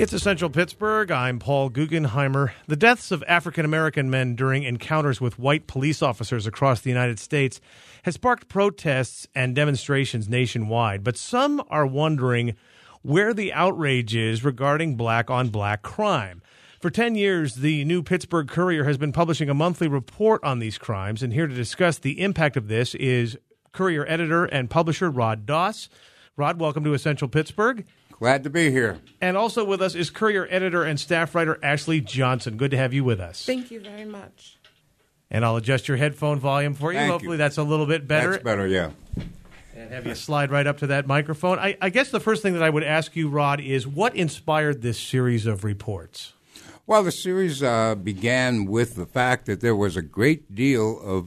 It's Essential Pittsburgh. I'm Paul Guggenheimer. The deaths of African-American men during encounters with white police officers across the United States has sparked protests and demonstrations nationwide. But some are wondering where the outrage is regarding black-on-black crime. For 10 years, the New Pittsburgh Courier has been publishing a monthly report on these crimes. And here to discuss the impact of this is Courier editor and publisher Rod Doss. Rod, welcome to Essential Pittsburgh. Glad to be here. And also with us is Courier editor and staff writer Ashley Johnson. Good to have you with us. Thank you very much. And I'll adjust your headphone volume for you. Thank Hopefully you. that's a little bit better. That's better, yeah. And have you slide right up to that microphone. I guess the first thing that I would ask you, Rod, is what inspired this series of reports? Well, the series began with the fact that there was a great deal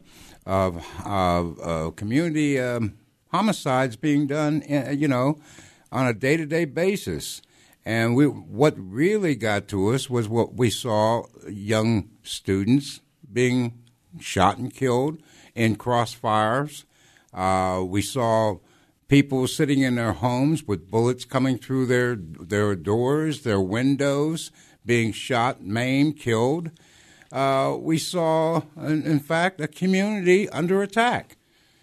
of community homicides being done, on a day-to-day basis. And what really got to us was what we saw young students being shot and killed in crossfires. We saw people sitting in their homes with bullets coming through their doors, their windows, being shot, maimed, killed. We saw, in fact, a community under attack.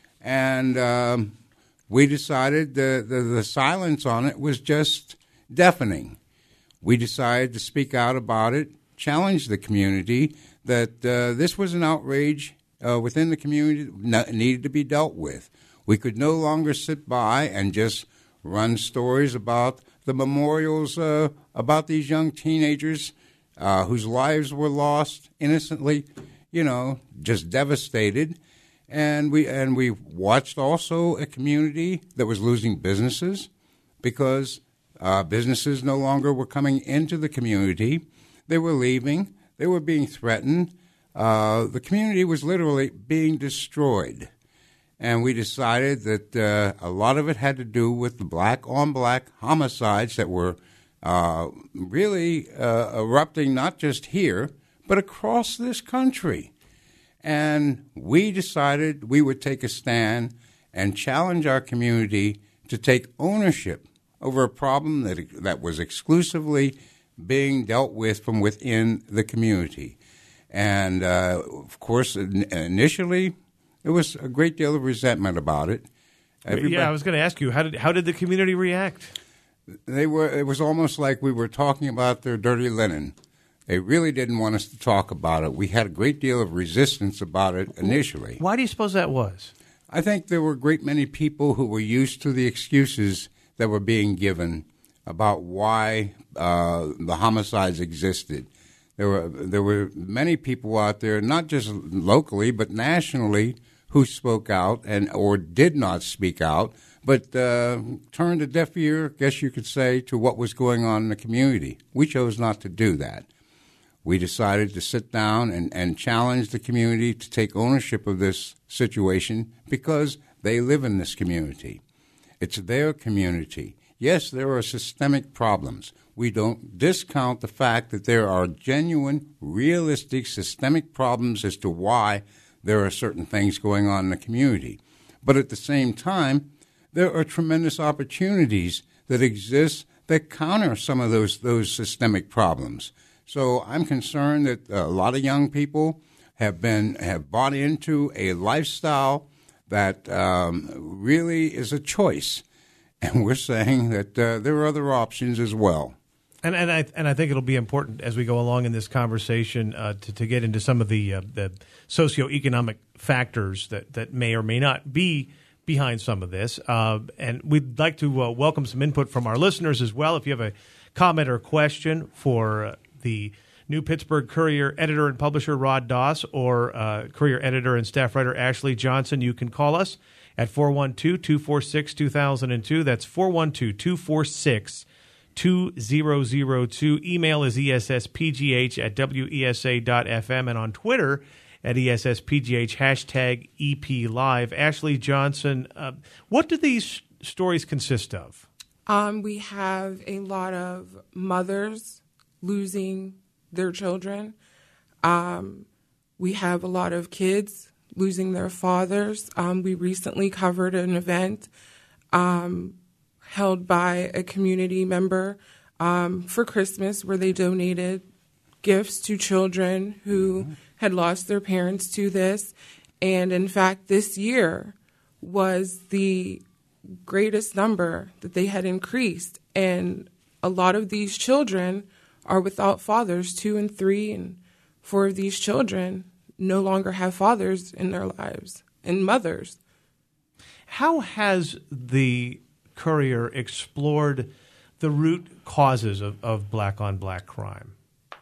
And we decided the silence on it was just deafening. We decided to speak out about it, challenge the community that this was an outrage within the community that needed to be dealt with. We could no longer sit by and just run stories about the memorials about these young teenagers whose lives were lost innocently, just devastated. And we watched also a community that was losing businesses because businesses no longer were coming into the community. They were leaving. They were being threatened. The community was literally being destroyed. And we decided that a lot of it had to do with the black-on-black homicides that were really erupting not just here, but across this country. And we decided we would take a stand and challenge our community to take ownership over a problem that was exclusively being dealt with from within the community. And, of course, initially, there was a great deal of resentment about it. I was going to ask you, how did the community react? It was almost like we were talking about their dirty linen. They really didn't want us to talk about it. We had a great deal of resistance about it initially. Why do you suppose that was? I think there were a great many people who were used to the excuses that were being given about why the homicides existed. There were many people out there, not just locally but nationally, who spoke out or did not speak out, but turned a deaf ear, I guess you could say, to what was going on in the community. We chose not to do that. We decided to sit down and challenge the community to take ownership of this situation because they live in this community. It's their community. Yes, there are systemic problems. We don't discount the fact that there are genuine, realistic, systemic problems as to why there are certain things going on in the community. But at the same time, there are tremendous opportunities that exist that counter some of those systemic problems. So I'm concerned that a lot of young people have bought into a lifestyle that really is a choice, and we're saying that there are other options as well. And I think it'll be important as we go along in this conversation to get into some of the socioeconomic factors that may or may not be behind some of this. And we'd like to welcome some input from our listeners as well. If you have a comment or question for the New Pittsburgh Courier editor and publisher Rod Doss or Courier editor and staff writer Ashley Johnson, you can call us at 412-246-2002. That's 412-246-2002. Email is esspgh@wesa.fm, and on Twitter at esspgh, hashtag #EPLive. Ashley Johnson, what do these stories consist of? We have a lot of mothers losing their children. We have a lot of kids losing their fathers. We recently covered an event held by a community member for Christmas where they donated gifts to children who had lost their parents to this. And in fact, this year was the greatest number that they had increased. And a lot of these children are without fathers. 2 and 3 and 4 of these children no longer have fathers in their lives and mothers. How has the Courier explored the root causes of black-on-black crime?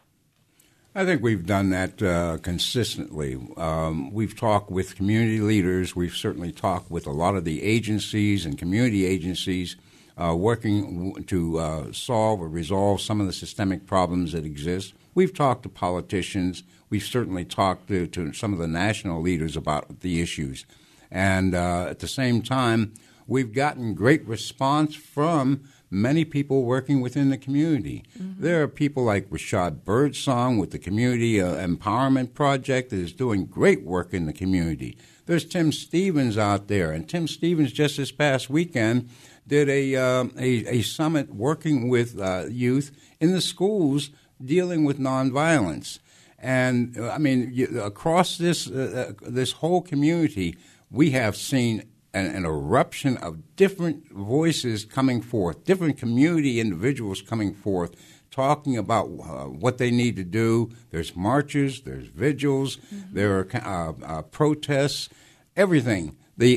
I think we've done that consistently. We've talked with community leaders. We've certainly talked with a lot of the agencies and community agencies working to solve or resolve some of the systemic problems that exist. We've talked to politicians. We've certainly talked to some of the national leaders about the issues. And at the same time, we've gotten great response from many people working within the community. Mm-hmm. There are people like Rashad Birdsong with the Community Empowerment Project that is doing great work in the community. There's Tim Stevens out there, and Tim Stevens just this past weekend did a summit working with youth in the schools dealing with nonviolence. And I mean, across this whole community, we have seen an eruption of different voices coming forth, different community individuals coming forth, talking about what they need to do. There's marches, there's vigils, there are protests, everything.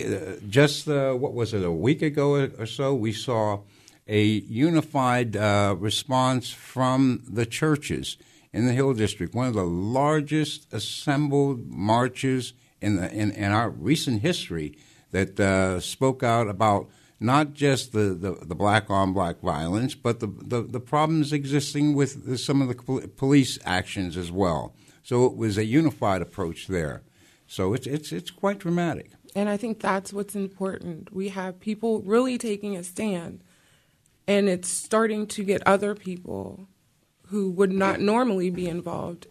What was it, a week ago or so, we saw a unified response from the churches in the Hill District, one of the largest assembled marches in our recent history, that spoke out about not just the black-on-black violence, but the problems existing with some of the police actions as well. So it was a unified approach there. So it's quite dramatic. And I think that's what's important. We have people really taking a stand, and it's starting to get other people who would not normally be involved.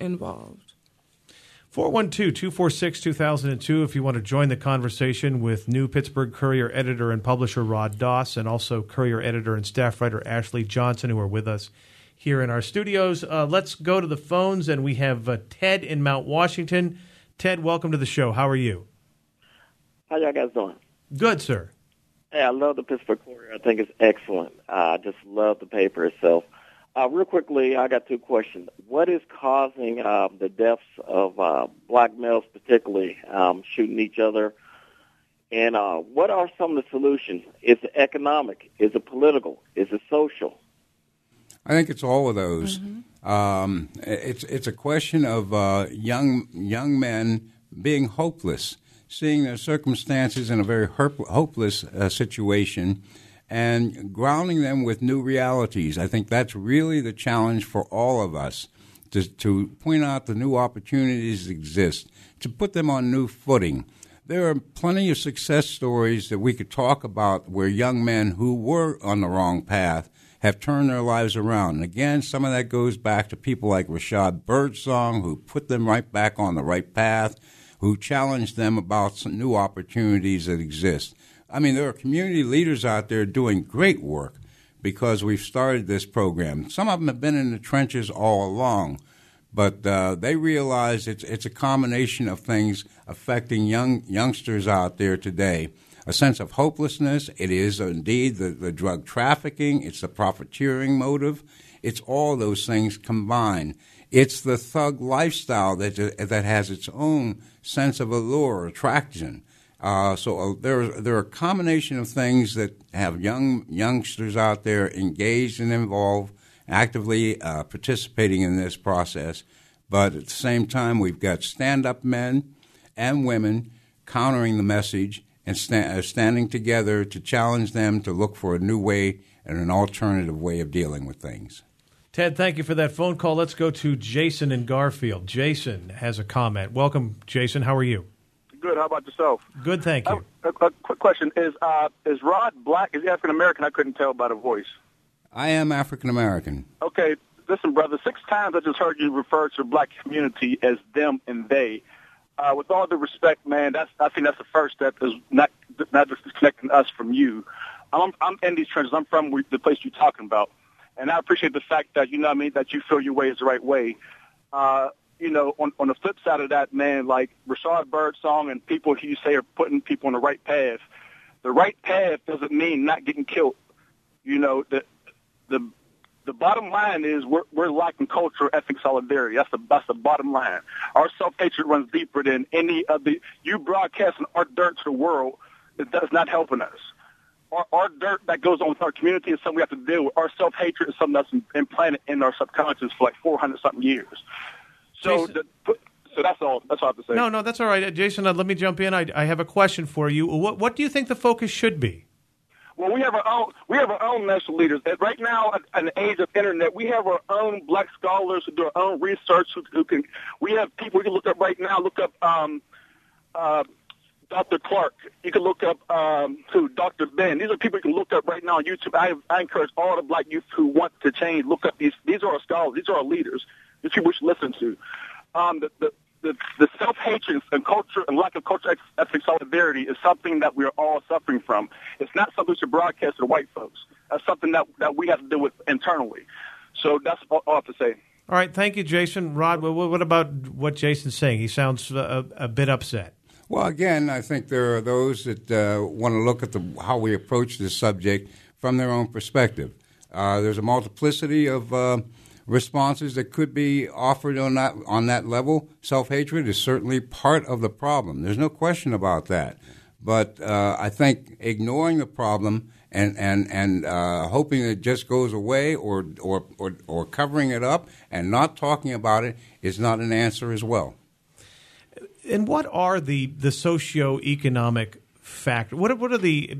412-246-2002 if you want to join the conversation with new Pittsburgh Courier editor and publisher Rod Doss, and also Courier editor and staff writer Ashley Johnson, who are with us here in our studios. Let's go to the phones, and we have Ted in Mount Washington. Ted, welcome to the show. How are you? How y'all guys doing? Good, sir. Hey, I love the Pittsburgh Courier. I think it's excellent. I just love the paper itself. Real quickly, I got two questions. What is causing the deaths of black males, particularly shooting each other? And what are some of the solutions? Is it economic? Is it political? Is it social? I think it's all of those. Mm-hmm. It's a question of young men being hopeless, seeing their circumstances in a very hopeless situation, and grounding them with new realities. I think that's really the challenge for all of us, to point out the new opportunities that exist, to put them on new footing. There are plenty of success stories that we could talk about where young men who were on the wrong path have turned their lives around. And again, some of that goes back to people like Rashad Birdsong, who put them right back on the right path, who challenged them about some new opportunities that exist. I mean, there are community leaders out there doing great work because we've started this program. Some of them have been in the trenches all along, but they realize it's a combination of things affecting youngsters out there today. A sense of hopelessness. It is indeed the drug trafficking. It's the profiteering motive. It's all those things combined. It's the thug lifestyle that has its own sense of allure, attraction. So there are a combination of things that have youngsters out there engaged and involved, actively participating in this process. But at the same time, we've got stand-up men and women countering the message and standing together to challenge them to look for a new way and an alternative way of dealing with things. Ted, thank you for that phone call. Let's go to Jason in Garfield. Jason has a comment. Welcome, Jason. How are you? Good. How about yourself? Good, thank you. A quick question. Is Rod black? Is he African-American? I couldn't tell by the voice. I am African-American. Okay. Listen, brother, 6 times I just heard you refer to the black community as them and they. With all due respect, man, I think that's the first step, is not disconnecting us from you. I'm in these trenches. I'm from the place you're talking about. And I appreciate the fact that, you know what I mean, that you feel your way is the right way. You know, on the flip side of that, man, like Rashad Birdsong and people who you say are putting people on the right path. The right path doesn't mean not getting killed. You know, the bottom line is we're lacking cultural ethic solidarity. That's the bottom line. Our self-hatred runs deeper than any of the. You broadcasting our dirt to the world, that's not helping us. Our dirt that goes on with our community is something we have to deal with. Our self-hatred is something that's implanted in our subconscious for like 400-something years. So, so that's all. That's all I have to say. No, that's all right. Jason, let me jump in. I have a question for you. What do you think the focus should be? Well, we have our own national leaders. And right now, in the age of internet, we have our own black scholars who do our own research. Who can? We have people you can look up right now. Look up Dr. Clark. You can look up Dr. Ben. These are people you can look up right now on YouTube. I encourage all the black youth who want to change, look up these. These are our scholars. These are our leaders. These people we should listen to. The self-hatred and culture and lack of cultural ethic solidarity is something that we are all suffering from. It's not something we should broadcast to the white folks. That's something that we have to deal with internally. So that's all I have to say. All right. Thank you, Jason. Rod, what about what Jason's saying? He sounds a bit upset. Well, again, I think there are those that want to look at how we approach this subject from their own perspective. There's a multiplicity of responses that could be offered on that level. Self-hatred is certainly part of the problem. There's no question about that. But I think ignoring the problem and hoping it just goes away or covering it up and not talking about it is not an answer as well. And what are the socioeconomic factors? What are the,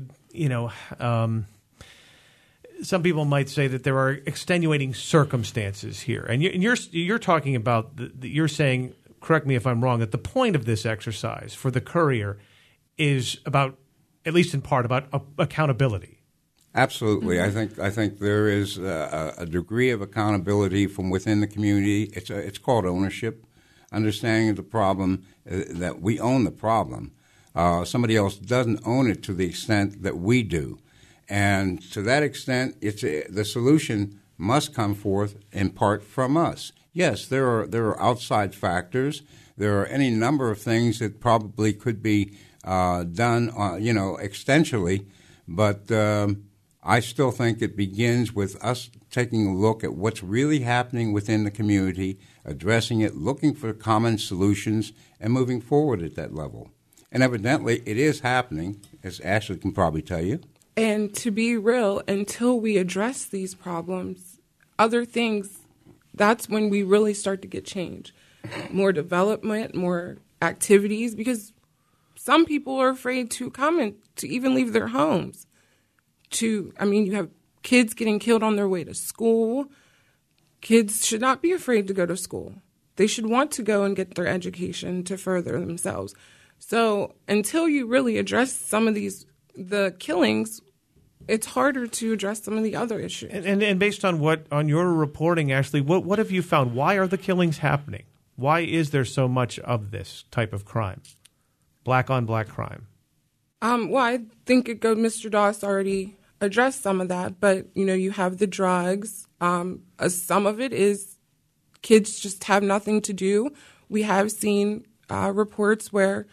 some people might say that there are extenuating circumstances here, and you're talking about you're saying, correct me if I'm wrong, that the point of this exercise for the Courier is about, at least in part, about accountability. Absolutely, I think there is a degree of accountability from within the community. It's called ownership, understanding of the problem, that we own the problem. Somebody else doesn't own it to the extent that we do. And to that extent, the solution must come forth in part from us. Yes, there are outside factors. There are any number of things that probably could be done, extensionally. But I still think it begins with us taking a look at what's really happening within the community, addressing it, looking for common solutions, and moving forward at that level. And evidently, it is happening, as Ashley can probably tell you. And to be real, until we address these problems, other things, that's when we really start to get change. More development, more activities, because some people are afraid to come and to even leave their homes. You have kids getting killed on their way to school. Kids should not be afraid to go to school. They should want to go and get their education to further themselves. So until you really address some of the killings, it's harder to address some of the other issues. And based on your reporting, Ashley, what have you found? Why are the killings happening? Why is there so much of this type of crime, black on black crime? Well, I think Mr. Doss already addressed some of that, but you have the drugs. Some of it is kids just have nothing to do. We have seen reports where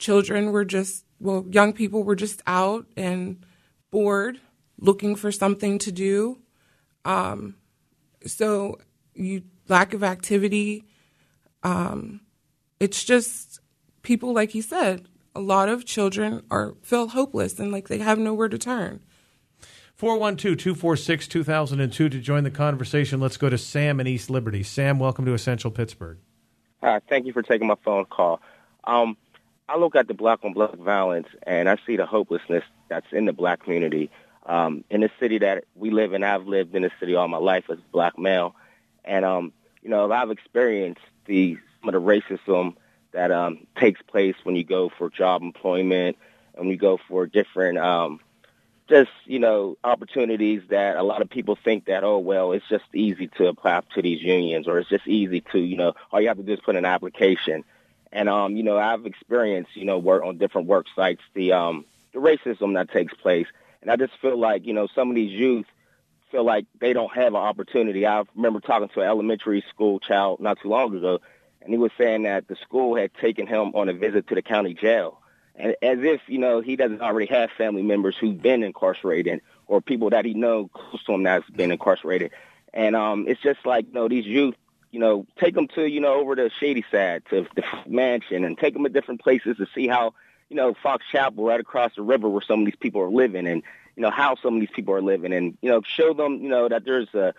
young people were just out and bored, looking for something to do. So lack of activity. It's just people, like he said, a lot of children feel hopeless and like they have nowhere to turn. 412-246-2002 to join the conversation. Let's go to Sam in East Liberty. Sam, welcome to Essential Pittsburgh. Hi, thank you for taking my phone call. I look at the black-on-black violence, and I see the hopelessness that's in the black community. In the city that we live in, I've lived in the city all my life as a black male. And, I've experienced some of the racism that takes place when you go for job employment and when you go for different opportunities that a lot of people think that, it's just easy to apply to these unions, or it's just easy to, all you have to do is put in an application. And, I've experienced, work on different work sites, the racism that takes place. And I just feel like, some of these youth feel like they don't have an opportunity. I remember talking to an elementary school child not too long ago, and he was saying that the school had taken him on a visit to the county jail, and as if, he doesn't already have family members who've been incarcerated or people that he knows close to him that's been incarcerated. And it's just like, these youth, take them to, over to Shady Side, to the mansion, and take them to different places to see how, Fox Chapel right across the river where some of these people are living, and how some of these people are living, and show them that there's a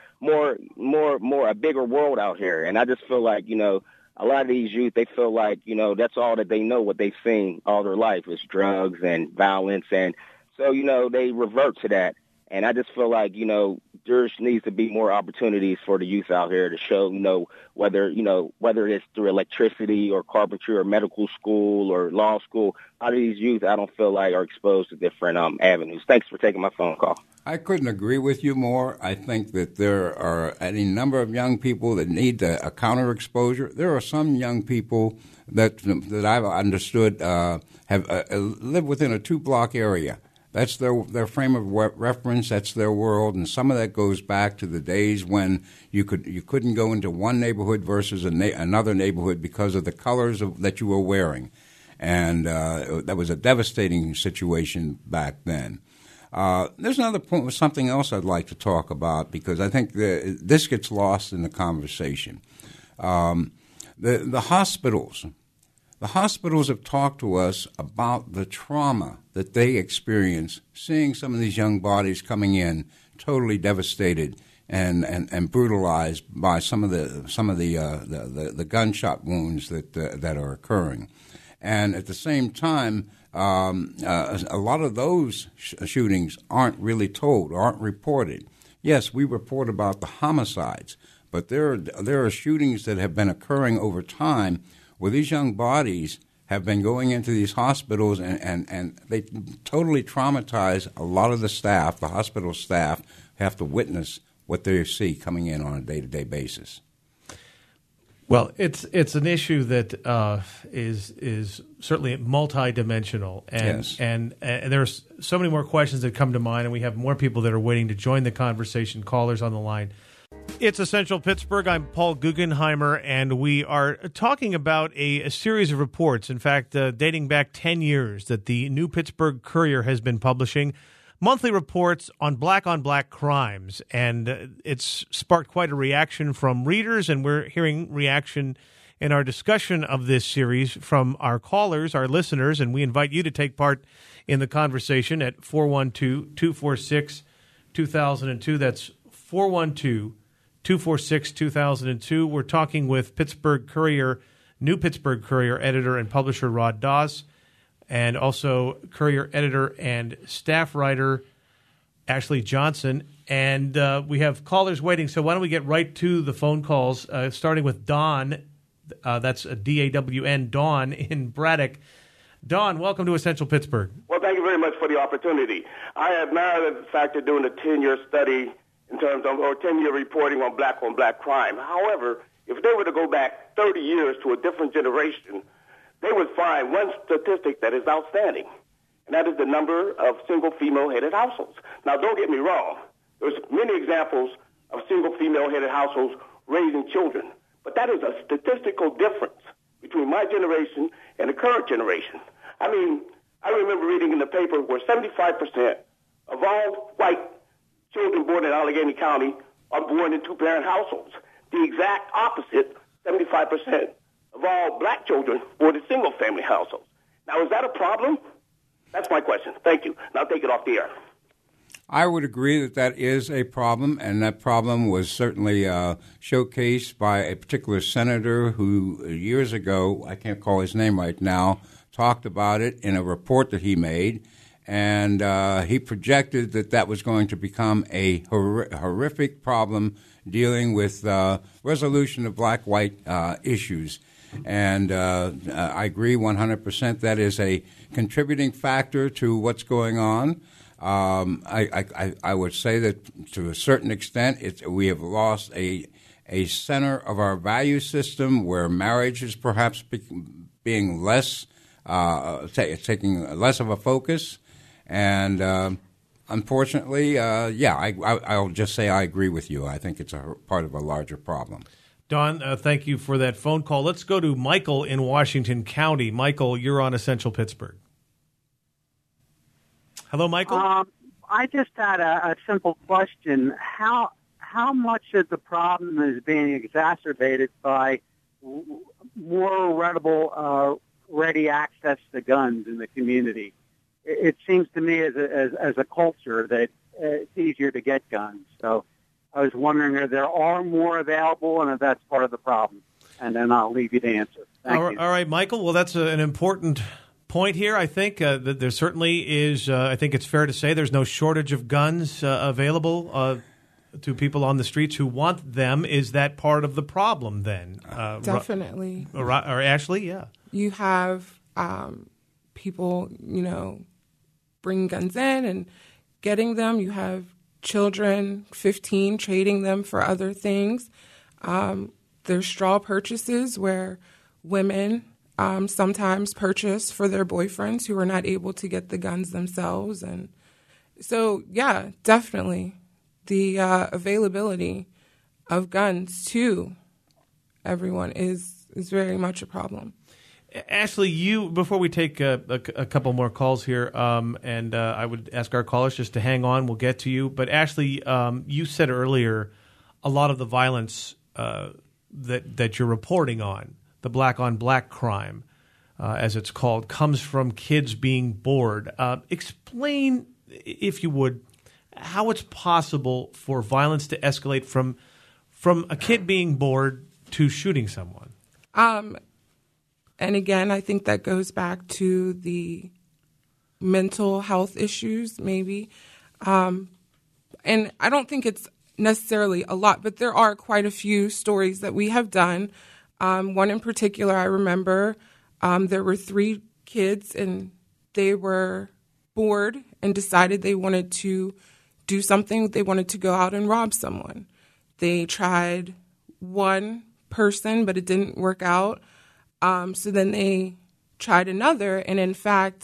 a bigger world out here. And I just feel like a lot of these youth, they feel like that's all that they know, what they've seen all their life is drugs and violence, and so they revert to that. And I just feel like there needs to be more opportunities for the youth out here to show whether it's through electricity or carpentry or medical school or law school. A lot of these youth, I don't feel like, are exposed to different avenues. Thanks for taking my phone call. I couldn't agree with you more. I think that there are any number of young people that need a counter exposure. There are some young people that I've understood have live within a 2-block area. That's their frame of reference. That's their world, and some of that goes back to the days when you couldn't go into one neighborhood versus another neighborhood because of the colors that you were wearing, and that was a devastating situation back then. There's another point, something else I'd like to talk about, because I think this gets lost in the conversation. The hospitals. The hospitals have talked to us about the trauma that they experience seeing some of these young bodies coming in totally devastated and brutalized by some of the gunshot wounds that are occurring. And at the same time, a lot of those shootings aren't really told, aren't reported. Yes, we report about the homicides, but there are shootings that have been occurring over time where these young bodies have been going into these hospitals and they totally traumatize a lot of the staff. The hospital staff have to witness what they see coming in on a day-to-day basis. Well, it's an issue that is certainly multidimensional, and there's so many more questions that come to mind, and we have more people that are waiting to join the conversation. Callers on the line. It's Essential Pittsburgh. I'm Paul Guggenheimer, and we are talking about a series of reports, in fact, dating back 10 years, that the New Pittsburgh Courier has been publishing, monthly reports on black crimes. And it's sparked quite a reaction from readers, and we're hearing reaction in our discussion of this series from our callers, our listeners, and we invite you to take part in the conversation at 412-246-2002. That's 412-246-2002. We're talking with New Pittsburgh Courier editor and publisher Rod Doss, and also Courier editor and staff writer Ashley Johnson. And we have callers waiting, so why don't we get right to the phone calls, starting with Don. That's a D-A-W-N, Dawn in Braddock. Dawn, welcome to Essential Pittsburgh. Well, thank you very much for the opportunity. I admire the fact of doing a 10-year study in terms of, or 10-year reporting on black crime. However, if they were to go back 30 years to a different generation, they would find one statistic that is outstanding, and that is the number of single female-headed households. Now, don't get me wrong. There's many examples of single female-headed households raising children, but that is a statistical difference between my generation and the current generation. I mean, I remember reading in the paper where 75% of all white children born in Allegheny County are born in two-parent households. The exact opposite, 75% of all black children born in single-family households. Now, is that a problem? That's my question. Thank you. Now take it off the air. I would agree that is a problem, and that problem was certainly showcased by a particular senator who years ago, I can't call his name right now, talked about it in a report that he made, and he projected that was going to become a horrific problem dealing with resolution of black-white issues. And I agree 100% that is a contributing factor to what's going on. I would say that to a certain extent we have lost a center of our value system where marriage is perhaps being less, taking less of a focus. And Unfortunately, I'll just say I agree with you. I think it's a part of a larger problem. Don, thank you for that phone call. Let's go to Michael in Washington County. Michael, you're on Essential Pittsburgh. Hello, Michael. I just had a simple question. How much of the problem is being exacerbated by more ready access to guns in the community? It seems to me as a culture that it's easier to get guns. So I was wondering if there are more available and if that's part of the problem. And then I'll leave you to answer. Thank you. All right, Michael. Well, that's an important point here. I think that there certainly is, I think it's fair to say there's no shortage of guns available to people on the streets who want them. Is that part of the problem then? Definitely. Or Ashley, yeah. You have people, bringing guns in and getting them. You have children, 15, trading them for other things. There's straw purchases where women sometimes purchase for their boyfriends who are not able to get the guns themselves. And so, yeah, definitely the availability of guns to everyone is very much a problem. Ashley, before we take a couple more calls here, and I would ask our callers just to hang on. We'll get to you. But Ashley, you said earlier a lot of the violence that you're reporting on, the black-on-black crime, as it's called, comes from kids being bored. Explain, if you would, how it's possible for violence to escalate from a kid being bored to shooting someone. And again, I think that goes back to the mental health issues, maybe. And I don't think it's necessarily a lot, but there are quite a few stories that we have done. One in particular, I remember, there were 3 kids, and they were bored and decided they wanted to do something. They wanted to go out and rob someone. They tried one person, but it didn't work out. So then they tried another, and in fact,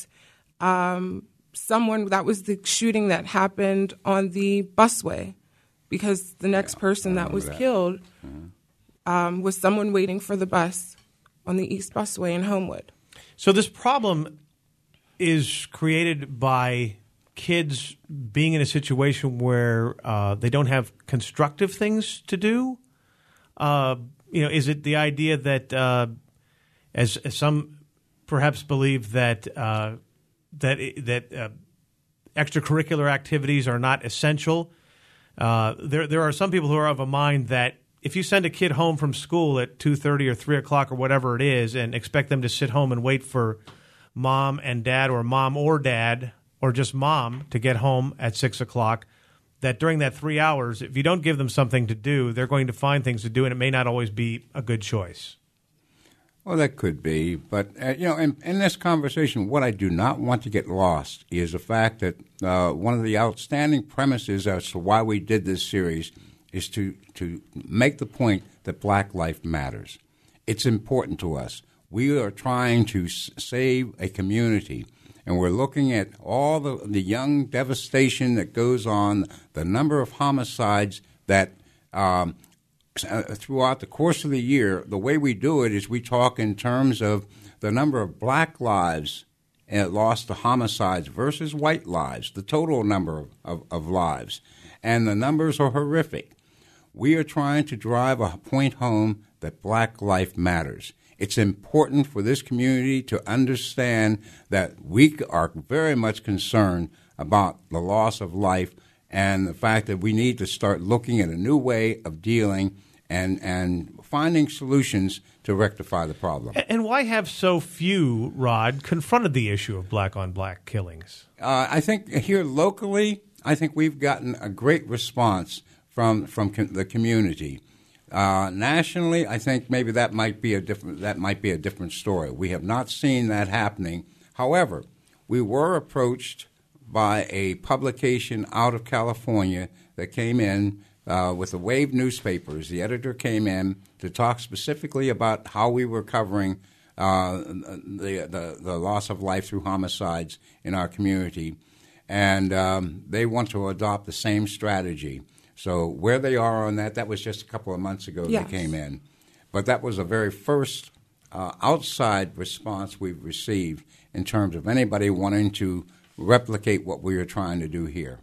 that was the shooting that happened on the busway, because the next person that was killed was someone waiting for the bus on the East Busway in Homewood. So this problem is created by kids being in a situation where they don't have constructive things to do. Is it the idea that as some perhaps believe that extracurricular activities are not essential. There are some people who are of a mind that if you send a kid home from school at 2:30 or 3 o'clock or whatever it is, and expect them to sit home and wait for mom and dad, or mom or dad, or just mom to get home at 6 o'clock, that during that 3 hours, if you don't give them something to do, they're going to find things to do, and it may not always be a good choice. Well, that could be. But, in this conversation, what I do not want to get lost is the fact that one of the outstanding premises as to why we did this series is to make the point that black life matters. It's important to us. We are trying to save a community, and we're looking at all the young devastation that goes on, the number of homicides that throughout the course of the year. The way we do it is we talk in terms of the number of black lives lost to homicides versus white lives, the total number of lives. And the numbers are horrific. We are trying to drive a point home that black life matters. It's important for this community to understand that we are very much concerned about the loss of life and the fact that we need to start looking at a new way of dealing and finding solutions to rectify the problem. And why have so few, Rod, confronted the issue of black-on-black killings? I think here locally, I think we've gotten a great response from the community. Nationally, I think maybe that might be a different story. We have not seen that happening. However, we were approached by a publication out of California that came in with the Wave newspapers. The editor came in to talk specifically about how we were covering the loss of life through homicides in our community. and they want to adopt the same strategy. So where they are on that was just a couple of months ago Yes. they came in. But that was the very first outside response we've received in terms of anybody wanting to replicate what we are trying to do here.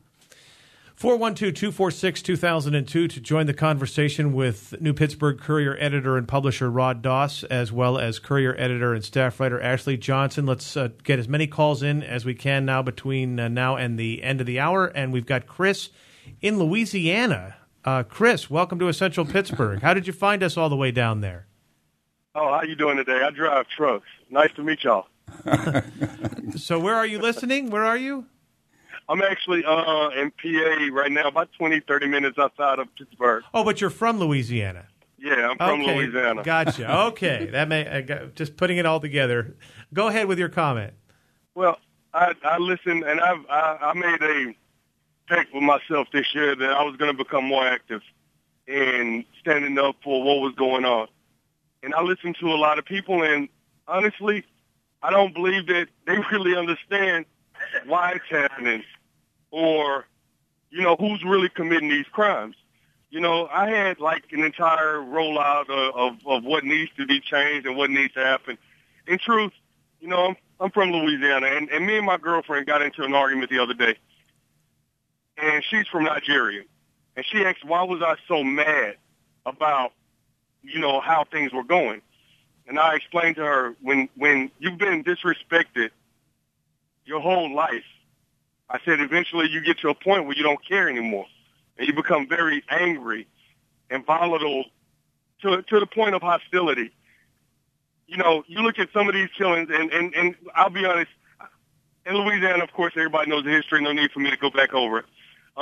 412-246-2002 to join the conversation with New Pittsburgh Courier editor and publisher Rod Doss, as well as Courier editor and staff writer Ashley Johnson. Let's get as many calls in as we can now between now and the end of the hour. And we've got Chris in Louisiana. Chris, welcome to Essential Pittsburgh. How did you find us all the way down there? Oh, how you doing today? I drive trucks. Nice to meet y'all. So where are you listening? Where are you? I'm actually in PA right now, about 20, 30 minutes outside of Pittsburgh. Oh, but you're from Louisiana. Yeah, I'm from Okay, Louisiana. Gotcha. Okay, that just putting it all together. Go ahead with your comment. Well, I listened, and I made a pact with myself this year that I was going to become more active in standing up for what was going on. And I listened to a lot of people, and honestly, I don't believe that they really understand why it's happening or, who's really committing these crimes. I had like an entire rollout of what needs to be changed and what needs to happen. In truth, I'm from Louisiana, and me and my girlfriend got into an argument the other day. And she's from Nigeria. And she asked, why was I so mad about, how things were going? And I explained to her, when you've been disrespected your whole life, I said, eventually you get to a point where you don't care anymore. And you become very angry and volatile to the point of hostility. You look at some of these killings, and I'll be honest, in Louisiana, of course, everybody knows the history, no need for me to go back over it.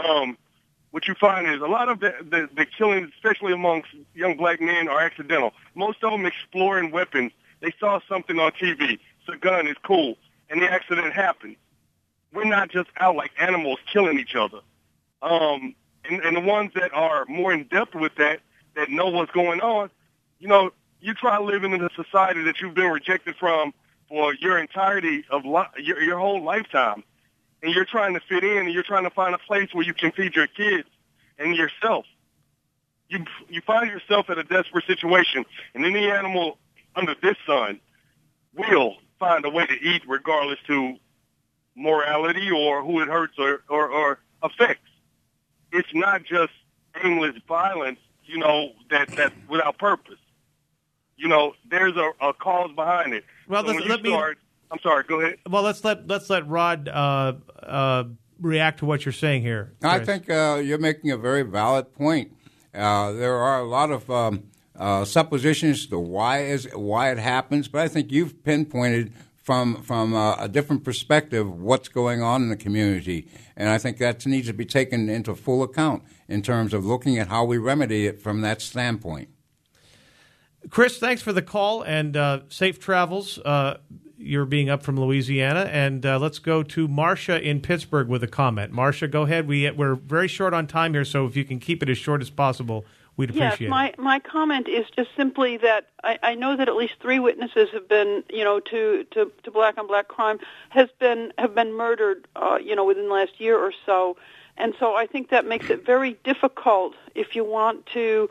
What you find is a lot of the killings, especially amongst young black men, are accidental. Most of them exploring weapons. They saw something on TV. It's a gun, it's cool. And the accident happened. We're not just out like animals killing each other. And the ones that are more in depth with that know what's going on, you try living in a society that you've been rejected from for your entirety of your whole lifetime. And you're trying to fit in, and you're trying to find a place where you can feed your kids and yourself. You find yourself in a desperate situation, and any animal under this sun will find a way to eat regardless to morality or who it hurts or affects. It's not just aimless violence, that without purpose. There's a cause behind it. Well, So I'm sorry, go ahead. Well, let's let Rod react to what you're saying here, Chris. I think you're making a very valid point. There are a lot of suppositions to why it happens, but I think you've pinpointed from a different perspective what's going on in the community, and I think that needs to be taken into full account in terms of looking at how we remedy it from that standpoint. Chris, thanks for the call, and safe travels. You're being up from Louisiana, and let's go to Marcia in Pittsburgh with a comment. Marcia, go ahead. We're very short on time here, so if you can keep it as short as possible, we'd appreciate it. Yes, my comment is just simply that I know that at least 3 witnesses have been, to black on black crime have been murdered, within the last year or so, and so I think that makes it very difficult if you want to,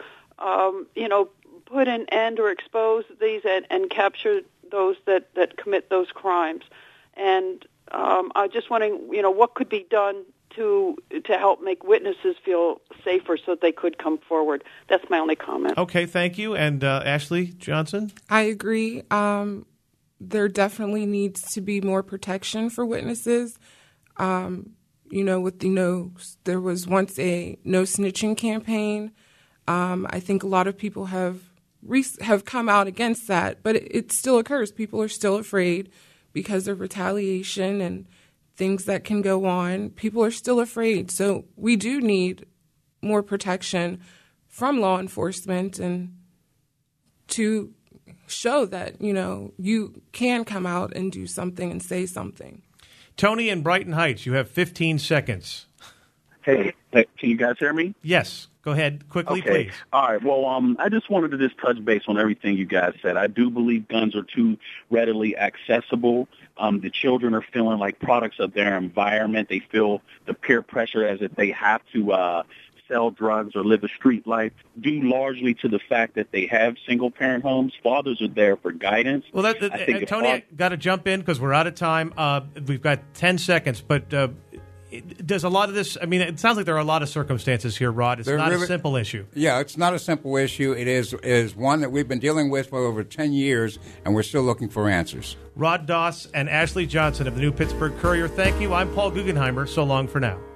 put an end or expose these and capture those that commit those crimes. And I'm just wondering, what could be done to help make witnesses feel safer so that they could come forward. That's my only comment. Okay, thank you. And Ashley Johnson? I agree. There definitely needs to be more protection for witnesses. There was once a no snitching campaign. I think a lot of people have come out against that, but it still occurs. People are still afraid because of retaliation and things that can go on. People are still afraid. So we do need more protection from law enforcement and to show that, you can come out and do something and say something. Tony in Brighton Heights, you have 15 seconds. Hey, can you guys hear me? Yes. Go ahead quickly, Okay. please. All right. Well, I just wanted to just touch base on everything you guys said. I do believe guns are too readily accessible. The children are feeling like products of their environment. They feel the peer pressure as if they have to sell drugs or live a street life, due largely to the fact that they have single-parent homes. Fathers are there for guidance. Well, Tony, I got to jump in because we're out of time. We've got 10 seconds, but does a lot of this, I mean, it sounds like there are a lot of circumstances here, Rod. It's not a simple issue. Yeah, it's not a simple issue. It is one that we've been dealing with for over 10 years, and we're still looking for answers. Rod Doss and Ashley Johnson of the New Pittsburgh Courier, thank you. I'm Paul Guggenheimer. So long for now.